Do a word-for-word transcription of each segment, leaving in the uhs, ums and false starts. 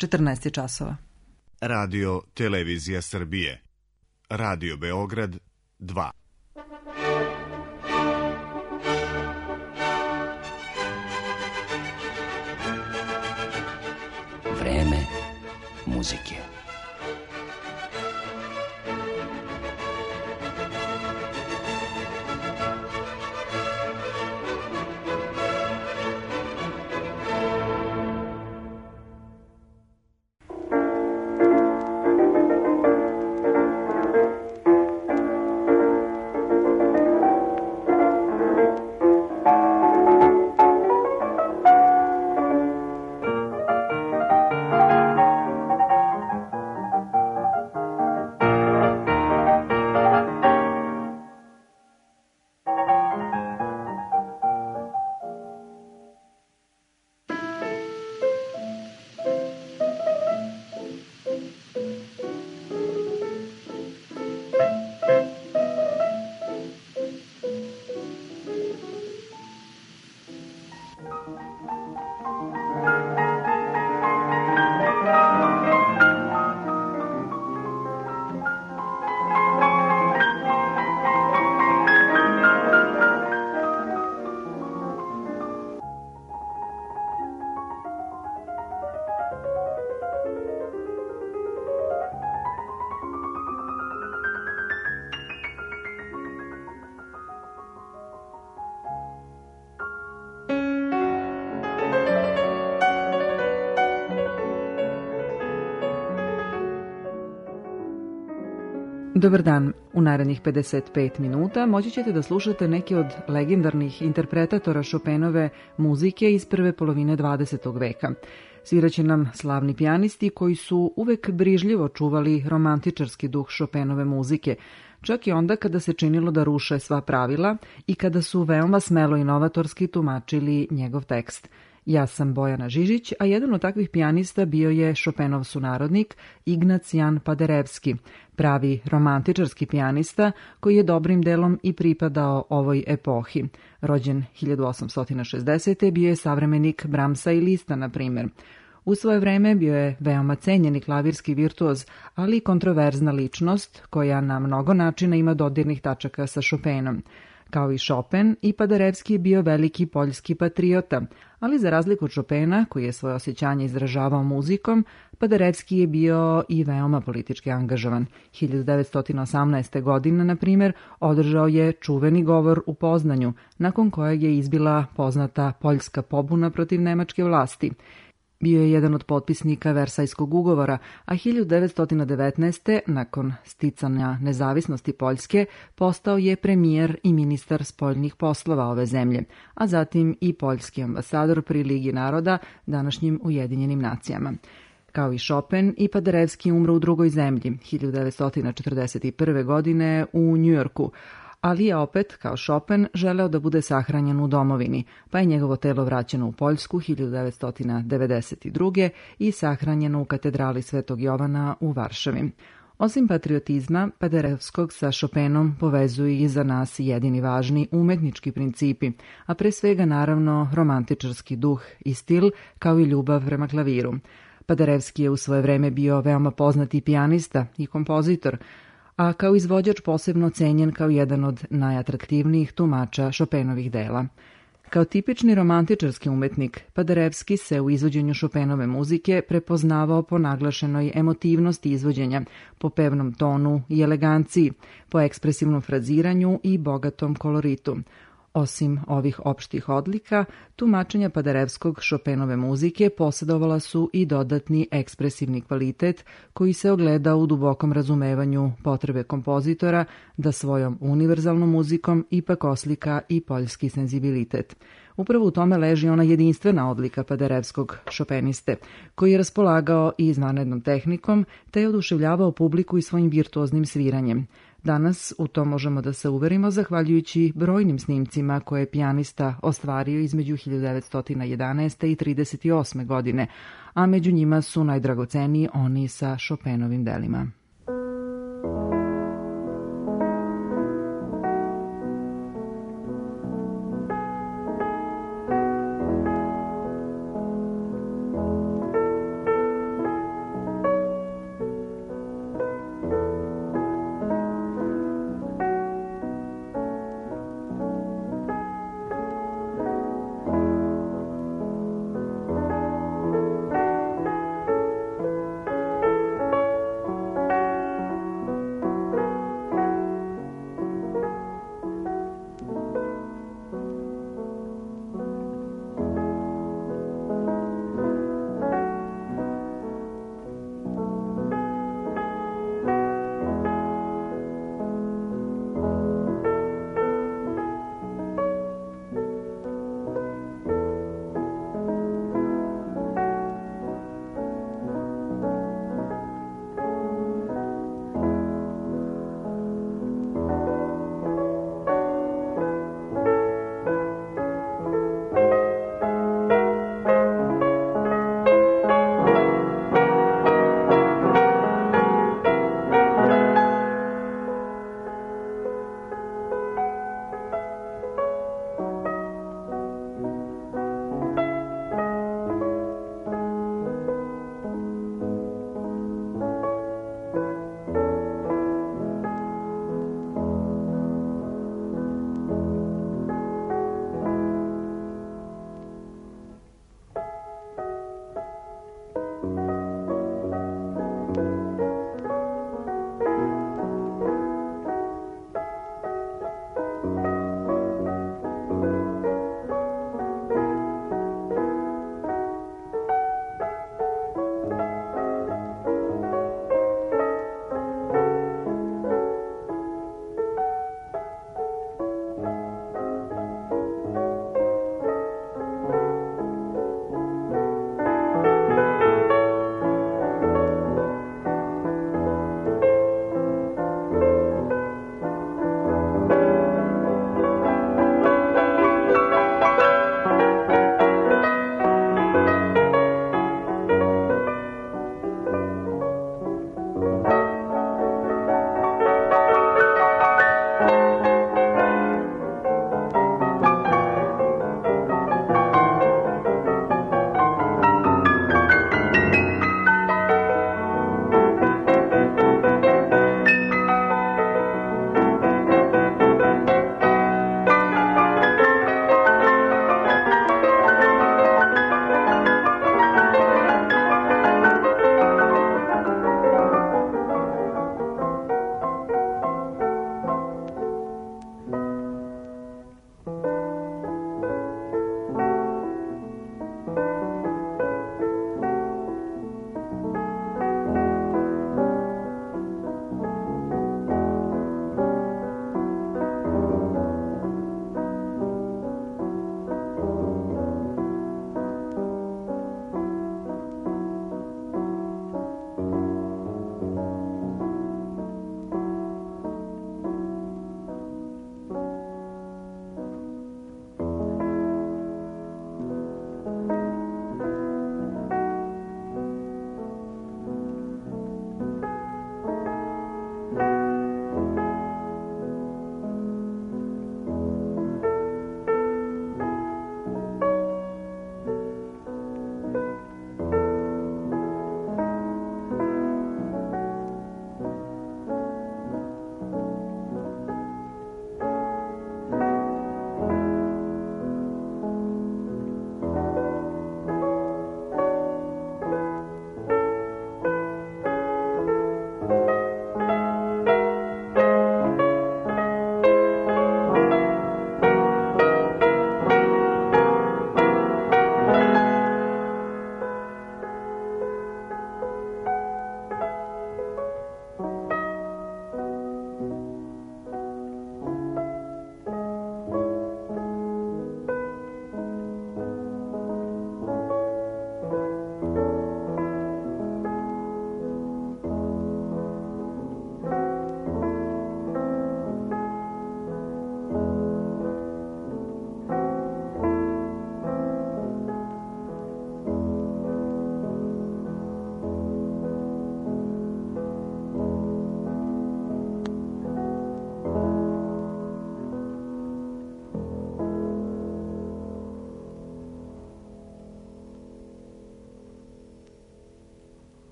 četrnaest je časova. Radio Televizija Srbije. Radio Beograd dva. Vreme muzike. Dobar dan. U narednih pedeset pet minuta moći ćete da slušate neke od legendarnih interpretatora Chopinove muzike iz prve polovine dvadesetog veka. Sviraće nam slavni pijanisti koji su uvek brižljivo čuvali romantičarski duh Chopinove muzike, čak i onda kada se činilo da ruše sva pravila i kada su veoma smelo i novatorski tumačili njegov tekst. Ja sam Bojana Žižić, a jedan od takvih pijanista bio je Chopinov sunarodnik Ignac Jan Paderewski, pravi romantičarski pijanista koji je dobrim delom i pripadao ovoj epohi. Rođen hiljadu osamsto šezdesete. bio je savremenik Brahmsa i Lista, na primjer. U svoje vreme bio je veoma cenjeni klavirski virtuoz, ali i kontroverzna ličnost koja na mnogo načina ima dodirnih tačaka sa Chopinom. Kao i Chopin, i Paderewski je bio veliki poljski patriota, ali za razliku od Chopina, koji je svoje osjećanje izražavao muzikom, Paderewski je bio i veoma politički angažovan. hiljadu devetsto osamnaeste. godine, na primjer, održao je čuveni govor u Poznanju, nakon kojeg je izbila poznata poljska pobuna protiv nemačke vlasti. Bio je jedan od potpisnika Versajskog ugovora, a hiljadu devetsto devetnaeste. nakon sticanja nezavisnosti Poljske, postao je premijer i ministar spoljnih poslova ove zemlje, a zatim i poljski ambasador pri Ligi naroda, današnjim Ujedinjenim nacijama. Kao i Chopin, i Paderewski umro u drugoj zemlji, hiljadu devetsto četrdeset prve. godine u Njujorku, ali je opet, kao Chopin, želeo da bude sahranjen u domovini, pa je njegovo telo vraćeno u Poljsku hiljadu devetsto devedeset druge. i sahranjeno u katedrali Svetog Jovana u Varšavi. Osim patriotizma, Paderewskog sa Chopinom povezuju i za nas jedini važni umetnički principi, a pre svega naravno romantičarski duh i stil, kao i ljubav prema klaviru. Paderewski je u svoje vreme bio veoma poznati pijanista i kompozitor, a kao izvođač posebno cenjen kao jedan od najatraktivnijih tumača Chopinovih dela. Kao tipični romantičarski umetnik, Paderewski se u izvođenju Chopinove muzike prepoznavao po naglašenoj emotivnosti izvođenja, po pevnom tonu i eleganciji, po ekspresivnom fraziranju i bogatom koloritu. Osim ovih opštih odlika, tumačenja Paderewskog Chopinove muzike posjedovala su i dodatni ekspresivni kvalitet koji se ogleda u dubokom razumevanju potrebe kompozitora da svojom univerzalnom muzikom ipak oslika i poljski senzibilitet. Upravo u tome leži ona jedinstvena odlika Paderewskog Chopiniste, koji je raspolagao i izvanrednom tehnikom, te je oduševljavao publiku i svojim virtuoznim sviranjem. Danas u to možemo da se uverimo zahvaljujući brojnim snimcima koje je pijanista ostvario između hiljadu devetsto jedanaeste. i trideset osme. godine, a među njima su najdragoceniji oni sa Chopinovim delima.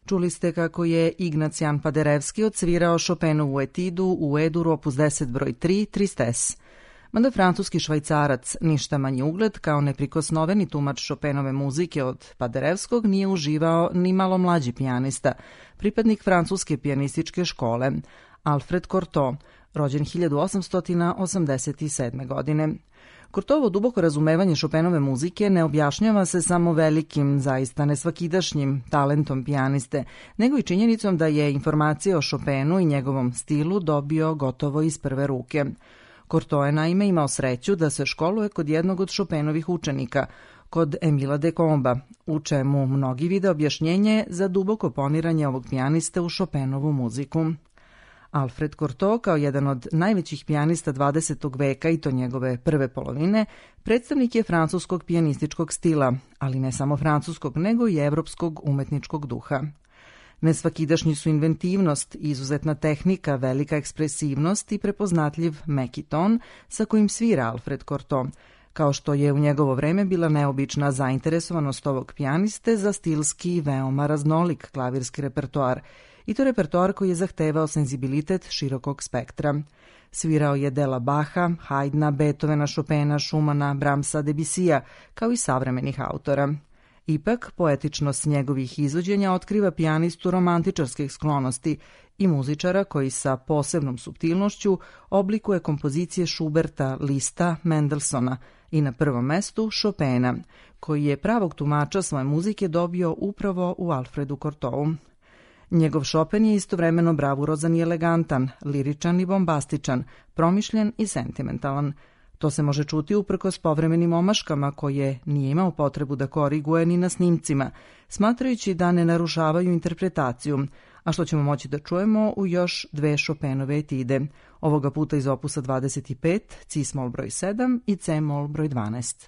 Čuli ste kako je Ignacijan Paderewski odsvirao Chopinovu etidu u E-dur opus deset broj tri Tristesse. Mada francuski švajcarac, ništa manji ugled, kao neprikosnoveni tumač Chopinove muzike od Paderewskog nije uživao ni malo mlađi pijanista, pripadnik francuske pijanističke škole, Alfred Cortot, rođen hiljadu osamsto osamdeset sedme. godine. Cortovo duboko razumevanje Chopinove muzike ne objašnjava se samo velikim, zaista nesvakidašnjim talentom pijaniste, nego i činjenicom da je informacije o Chopinu i njegovom stilu dobio gotovo iz prve ruke. Cortot je naime imao sreću da se školuje kod jednog od Chopinovih učenika, kod Emila de Comba, u čemu mnogi vide objašnjenje za duboko poniranje ovog pijaniste u Chopinovu muziku. Alfred Cortot, kao jedan od najvećih pijanista dvadesetog veka i to njegove prve polovine, predstavnik je francuskog pijanističkog stila, ali ne samo francuskog, nego i evropskog umetničkog duha. Nesvakidašnji su inventivnost, izuzetna tehnika, velika ekspresivnost i prepoznatljiv meki ton sa kojim svira Alfred Cortot, kao što je u njegovo vreme bila neobična zainteresovanost ovog pijaniste za stilski veoma raznolik klavirski repertoar, i to repertoar koji je zahtevao senzibilitet širokog spektra. Svirao je dela Baha, Haydna, Beethovena, Chopina, Schumana, Brahmsa, Debussija, kao i savremenih autora. Ipak, poetičnost njegovih izvođenja otkriva pijanistu romantičarskih sklonosti i muzičara koji sa posebnom suptilnošću oblikuje kompozicije Schuberta, Lista, Mendelssohna i na prvom mestu Chopina, koji je pravog tumača svoje muzike dobio upravo u Alfredu Cortotu. Njegov Chopin je istovremeno bravurozan i elegantan, liričan i bombastičan, promišljen i sentimentalan. To se može čuti uprkos povremenim omaškama koje nije imao potrebu da koriguje ni na snimcima, smatrajući da ne narušavaju interpretaciju, a što ćemo moći da čujemo u još dve Chopinove etide, ovoga puta iz opusa dvadeset pet, C-mol broj sedam i C-mol broj dvanaest.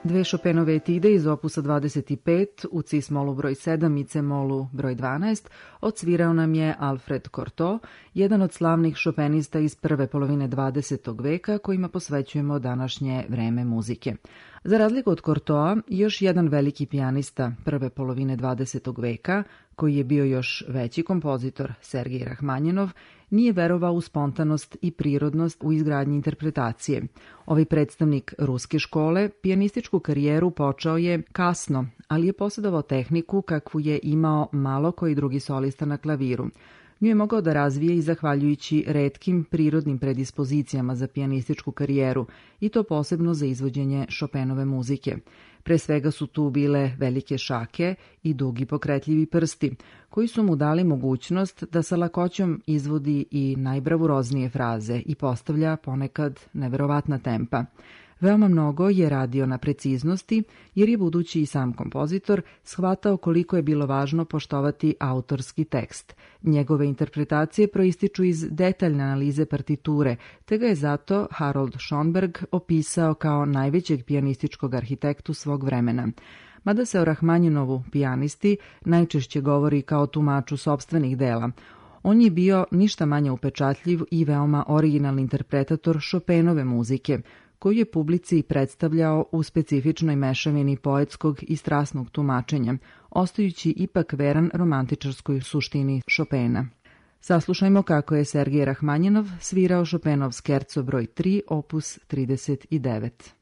Dve Chopinove etide iz opusa dvadeset pet u cis-molu broj sedam i c-molu broj dvanaest odsvirao nam je Alfred Cortot, jedan od slavnih šopenista iz prve polovine dvadesetog veka kojima posvećujemo današnje vreme muzike. Za razliku od Cortoa, još jedan veliki pijanista prve polovine dvadesetog veka, koji je bio još veći kompozitor, Sergej Rahmanjinov, nije verovao u spontanost i prirodnost u izgradnji interpretacije. Ovaj predstavnik ruske škole pijanističku karijeru počeo je kasno, ali je posjedovao tehniku kakvu je imao malo koji drugi solista na klaviru. Nju je mogao da razvije i zahvaljujući retkim prirodnim predispozicijama za pijanističku karijeru, i to posebno za izvođenje Chopinove muzike. Pre svega su tu bile velike šake i dugi pokretljivi prsti, koji su mu dali mogućnost da sa lakoćom izvodi i najbravuroznije fraze i postavlja ponekad neverovatna tempa. Veoma mnogo je radio na preciznosti, jer je budući i sam kompozitor shvatao koliko je bilo važno poštovati autorski tekst. Njegove interpretacije proističu iz detaljne analize partiture, te ga je zato Harold Schoenberg opisao kao najvećeg pijanističkog arhitektu svog vremena. Mada se o Rahmanjinovu pijanisti najčešće govori kao tumaču sopstvenih dela, on je bio ništa manje upečatljiv i veoma originalni interpretator Chopinove muzike, koju je publici predstavljao u specifičnoj mešavini poetskog i strasnog tumačenja, ostajući ipak veran romantičarskoj suštini Chopina. Saslušajmo kako je Sergej Rahmanjinov svirao Chopinov skerco broj tri, opus trideset devet.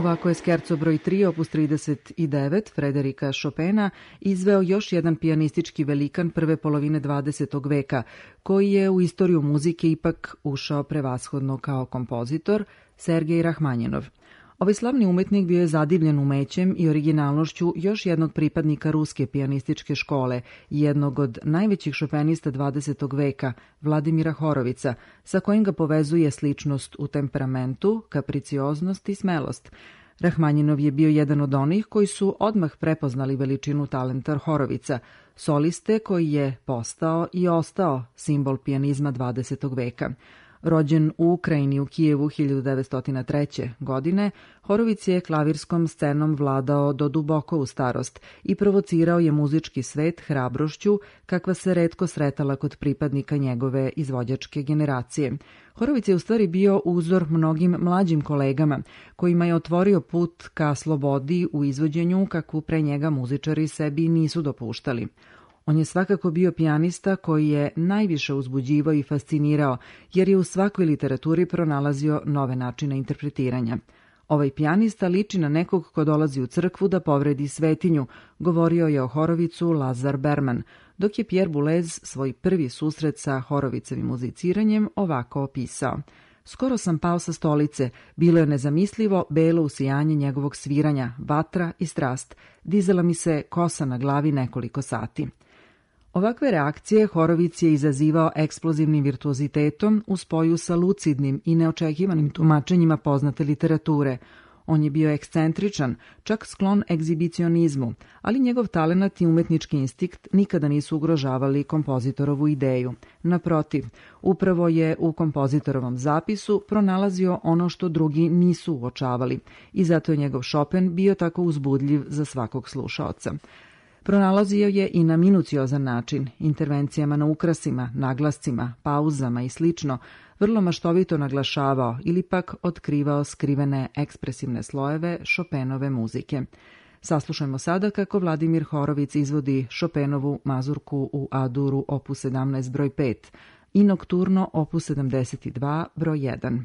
Ovako je skerco broj tri, opus trideset devet, Frederika Chopina, izveo još jedan pijanistički velikan prve polovine dvadesetog veka, koji je u istoriju muzike ipak ušao prevashodno kao kompozitor, Sergej Rahmanjinov. Ovaj slavni umetnik bio je zadivljen umećem i originalnošću još jednog pripadnika ruske pijanističke škole, jednog od najvećih šopenista dvadesetog veka, Vladimira Horovica, sa kojim ga povezuje sličnost u temperamentu, kapricioznost i smelost. Rahmanjinov je bio jedan od onih koji su odmah prepoznali veličinu talenta Horovica, soliste koji je postao i ostao simbol pijanizma dvadesetog veka. Rođen u Ukrajini u Kijevu hiljadu devetsto treće. godine, Horovic je klavirskom scenom vladao do duboko u starost i provocirao je muzički svet hrabrošću kakva se retko sretala kod pripadnika njegove izvođačke generacije. Horovic je u stvari bio uzor mnogim mlađim kolegama, kojima je otvorio put ka slobodi u izvođenju kakvu pre njega muzičari sebi nisu dopuštali. On je svakako bio pijanista koji je najviše uzbuđivao i fascinirao, jer je u svakoj literaturi pronalazio nove načine interpretiranja. Ovaj pijanista liči na nekog ko dolazi u crkvu da povredi svetinju, govorio je o Horovicu Lazar Berman, dok je Pierre Boulez svoj prvi susret sa Horovicevim muziciranjem ovako opisao. Skoro sam pao sa stolice, bilo je nezamislivo belo usijanje njegovog sviranja, vatra i strast, dizala mi se kosa na glavi nekoliko sati. Ovakve reakcije Horovic je izazivao eksplozivnim virtuozitetom u spoju sa lucidnim i neočekivanim tumačenjima poznate literature. On je bio ekscentričan, čak sklon egzibicionizmu, ali njegov talenat i umetnički instinkt nikada nisu ugrožavali kompozitorovu ideju. Naprotiv, upravo je u kompozitorovom zapisu pronalazio ono što drugi nisu uočavali i zato je njegov Chopin bio tako uzbudljiv za svakog slušaoca. Pronalazio je i na minuciozan način, intervencijama na ukrasima, naglascima, pauzama i slično, vrlo maštovito naglašavao ili pak otkrivao skrivene ekspresivne slojeve Chopinove muzike. Saslušajmo sada kako Vladimir Horovic izvodi Chopinovu mazurku u A-duru opus sedamnaest broj pet i nokturno opus sedamdeset dva broj jedan.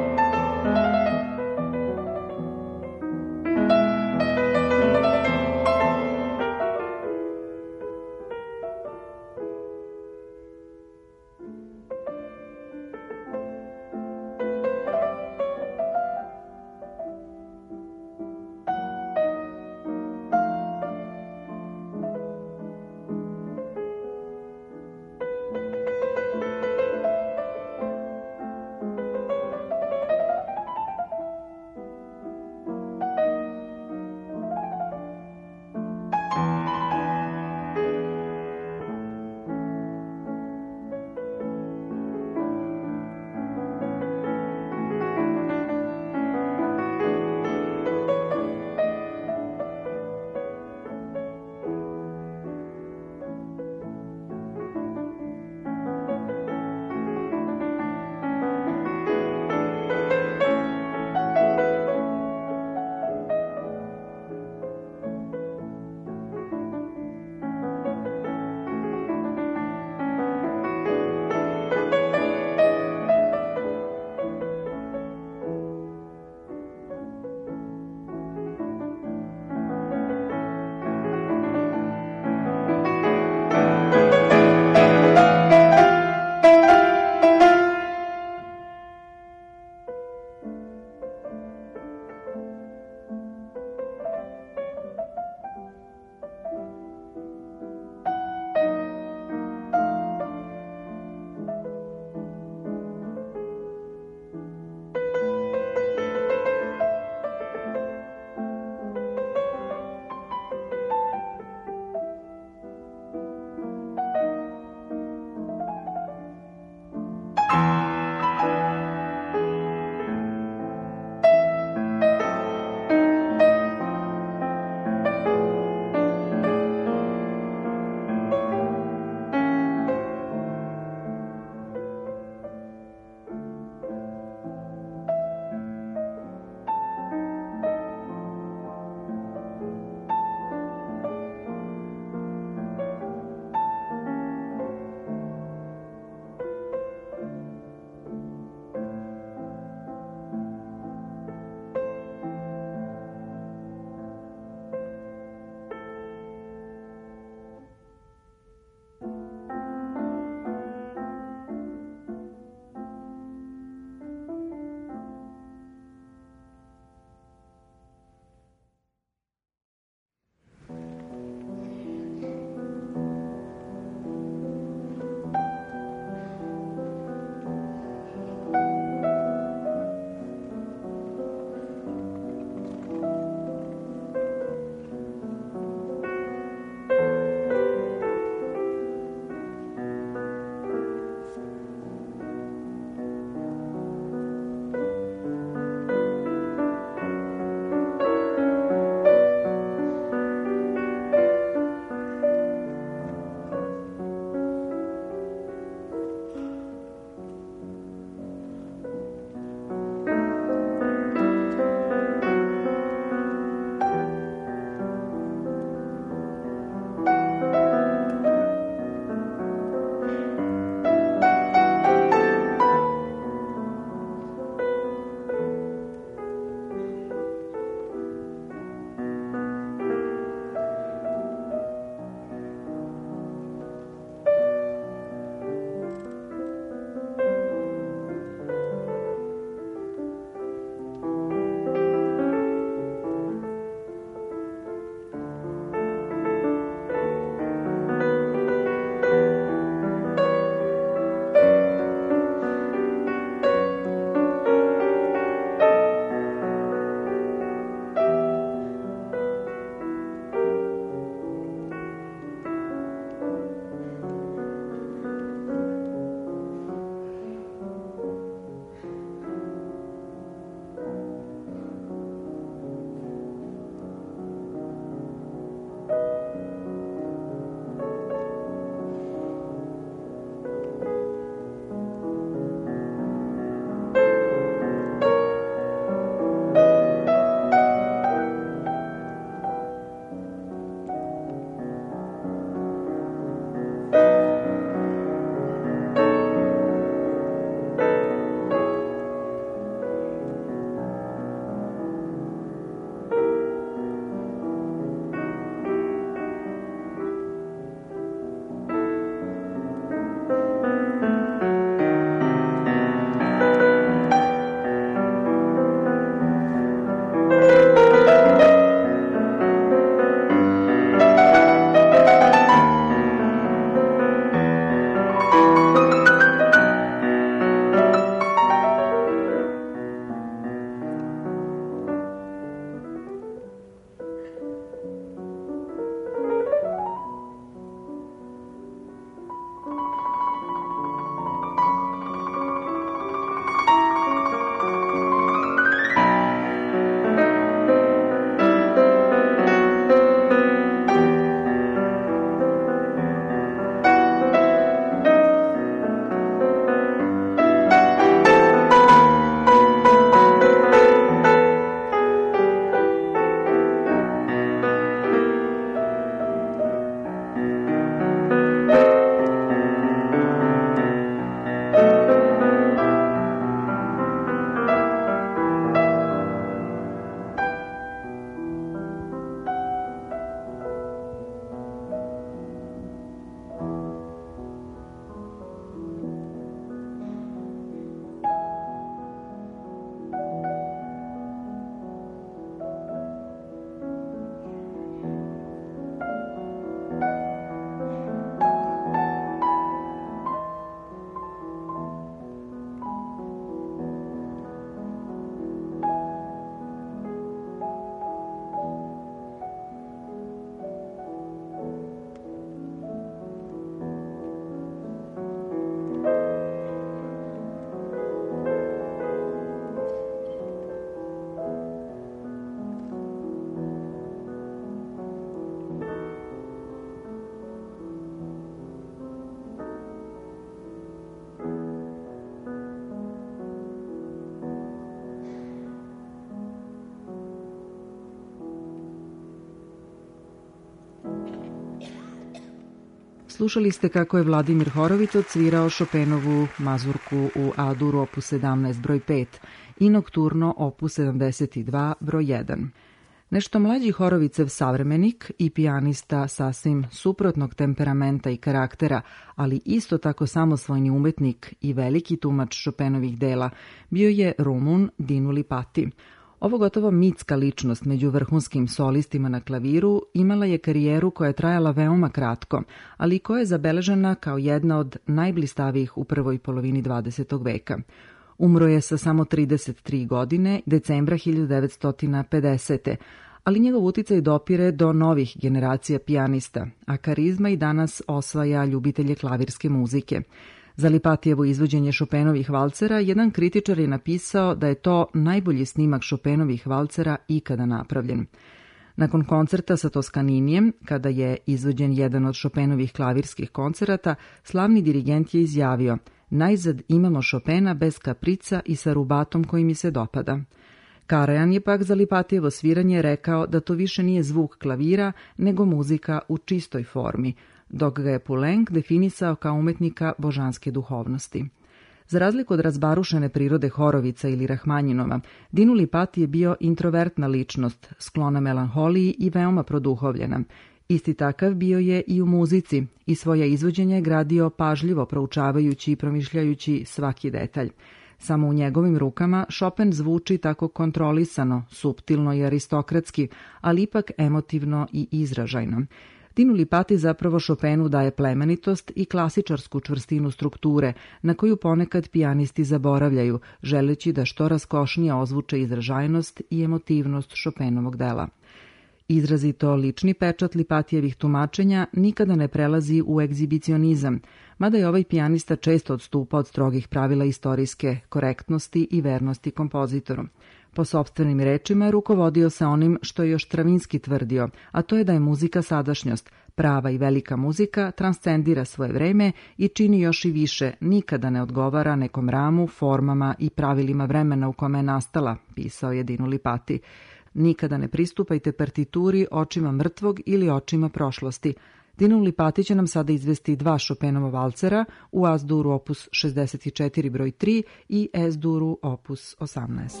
slušali ste kako je Vladimir Horović odsvirao Chopinovu mazurku u A-dur opus sedamnaest broj pet i nokturno opus sedamdeset dva broj jedan. Nešto mlađi Horovićev savremenik i pijanista sasvim suprotnog temperamenta i karaktera, ali isto tako samosvojni umetnik i veliki tumač Chopinovih dela, bio je Rumun Dinu Lipati. Ovo gotovo mitska ličnost među vrhunskim solistima na klaviru imala je karijeru koja je trajala veoma kratko, ali koja je zabeležena kao jedna od najblistavijih u prvoj polovini dvadesetog veka. Umro je sa samo trideset tri godine, decembra hiljadu devetsto pedesete. ali njegov uticaj dopire do novih generacija pijanista, a karizma i danas osvaja ljubitelje klavirske muzike. Za Lipatijevo izvođenje Chopinovih valcera jedan kritičar je napisao da je to najbolji snimak Chopinovih valcera ikada napravljen. Nakon koncerta sa Toskaninijem, kada je izvođen jedan od Chopinovih klavirskih koncerata, slavni dirigent je izjavio: "Najzad imamo Chopina bez kaprica i sa rubatom koji mi se dopada." Karajan je pak za Lipatijevo sviranje rekao da to više nije zvuk klavira, nego muzika u čistoj formi, dok ga je Poulenc definisao kao umetnika božanske duhovnosti. Za razliku od razbarušene prirode Horovića ili Rahmanjinova, Dinu Lipati je bio introvertna ličnost, sklona melanholiji i veoma produhovljena. Isti takav bio je i u muzici i svoja izvođenja je gradio pažljivo proučavajući i promišljajući svaki detalj. Samo u njegovim rukama Chopin zvuči tako kontrolisano, suptilno i aristokratski, ali ipak emotivno i izražajno. Dinu Lipati zapravo Chopinu daje plemenitost i klasičarsku čvrstinu strukture, na koju ponekad pijanisti zaboravljaju, želeći da što raskošnije ozvuče izražajnost i emotivnost Chopinovog dela. Izrazito lični pečat Lipatijevih tumačenja nikada ne prelazi u egzibicionizam, mada je ovaj pijanista često odstupa od strogih pravila istorijske korektnosti i vernosti kompozitoru. Po sopstvenim rečima rukovodio se onim što je još Stravinski tvrdio, a to je da je muzika sadašnjost, prava i velika muzika transcendira svoje vreme i čini još i više, nikada ne odgovara nekom ramu, formama i pravilima vremena u kome je nastala, pisao je Dinu Lipati. Nikada ne pristupajte partituri očima mrtvog ili očima prošlosti. Dinu Lipati će nam sada izvesti dva Chopinova valcera u A-duru opus šezdeset četiri broj tri i Es-duru opus osamnaest.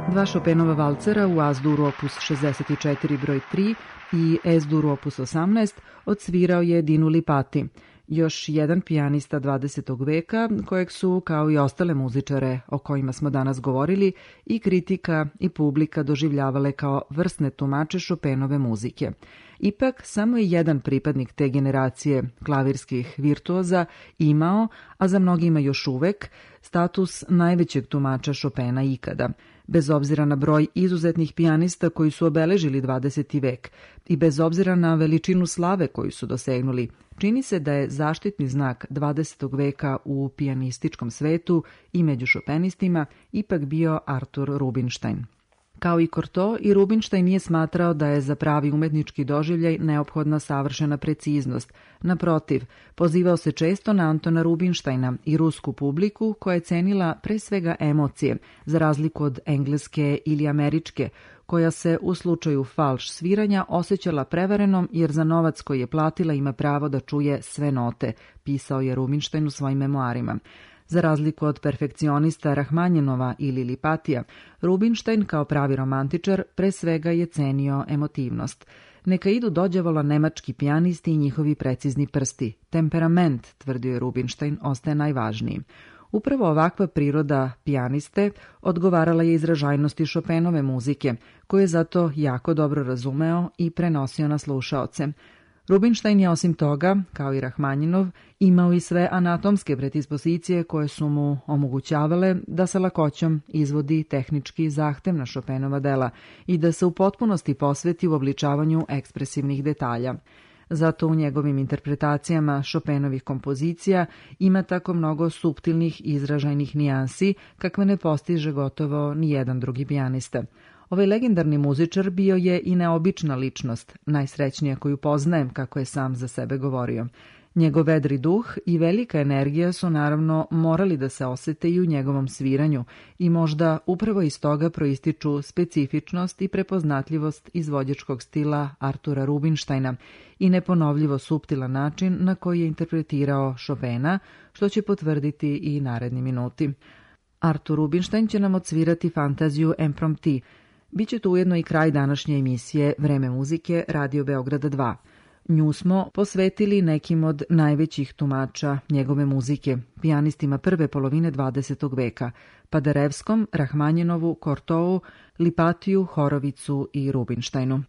Dva Chopinova valcera u As-Dur opus šezdeset četiri broj tri i Es-Dur opus osamnaest odsvirao je Dinu Lipati, još jedan pijanista dvadesetog veka kojeg su, kao i ostale muzičare o kojima smo danas govorili, i kritika i publika doživljavale kao vrsne tumače Chopinove muzike. Ipak, samo je jedan pripadnik te generacije klavirskih virtuoza imao, a za mnogima još uvek, status najvećeg tumača Chopina ikada, bez obzira na broj izuzetnih pijanista koji su obeležili dvadeseti vek i bez obzira na veličinu slave koju su dosegnuli. Čini se da je zaštitni znak dvadesetog veka u pijanističkom svetu i među šopenistima ipak bio Artur Rubinstein. Kao i Cortot, i Rubinstein nije smatrao da je za pravi umetnički doživljaj neophodna savršena preciznost. Naprotiv, pozivao se često na Antona Rubinsteina i rusku publiku koja je cenila pre svega emocije, za razliku od engleske ili američke, koja se u slučaju falš sviranja osjećala prevarenom jer za novac koji je platila ima pravo da čuje sve note, pisao je Rubinstein u svojim memoarima. Za razliku od perfekcionista Rahmanjinova ili Lipatija, Rubinstein kao pravi romantičar pre svega je cenio emotivnost. Neka idu dođavola nemački pijanisti i njihovi precizni prsti. Temperament, tvrdio je Rubinstein, ostaje najvažniji. Upravo ovakva priroda pijaniste odgovarala je izražajnosti Chopinove muzike, koju je zato jako dobro razumeo i prenosio na slušaoce. Rubinstein je osim toga, kao i Rahmanjinov, imao i sve anatomske predispozicije koje su mu omogućavale da sa lakoćom izvodi tehnički zahtevna Chopinova dela i da se u potpunosti posveti u obličavanju ekspresivnih detalja. Zato u njegovim interpretacijama Chopinovih kompozicija ima tako mnogo suptilnih izražajnih nijansi kakve ne postiže gotovo ni jedan drugi pijanista. Ovaj legendarni muzičar bio je i neobična ličnost, najsrećnija koju poznajem, kako je sam za sebe govorio. Njegov vedri duh i velika energija su naravno morali da se osete i u njegovom sviranju i možda upravo iz toga proističu specifičnost i prepoznatljivost izvođačkog stila Artura Rubinsteina i neponovljivo suptilan način na koji je interpretirao Chopina, što će potvrditi i naredni minuti. Artur Rubinstein će nam odsvirati fantaziju Impromptu. Biće to ujedno i kraj današnje emisije Vreme muzike Radio Beograda dva. Nju smo posvetili nekim od najvećih tumača njegove muzike, pijanistima prve polovine dvadesetog veka, Paderewskom, Rahmanjinovu, Cortotu, Lipatiju, Horovicu i Rubinsteinu.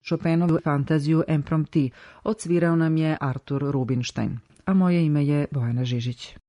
Chopinovu fantaziju Impromptu odsvirao nam je Artur Rubinstein, a moje ime je Bojana Žižić.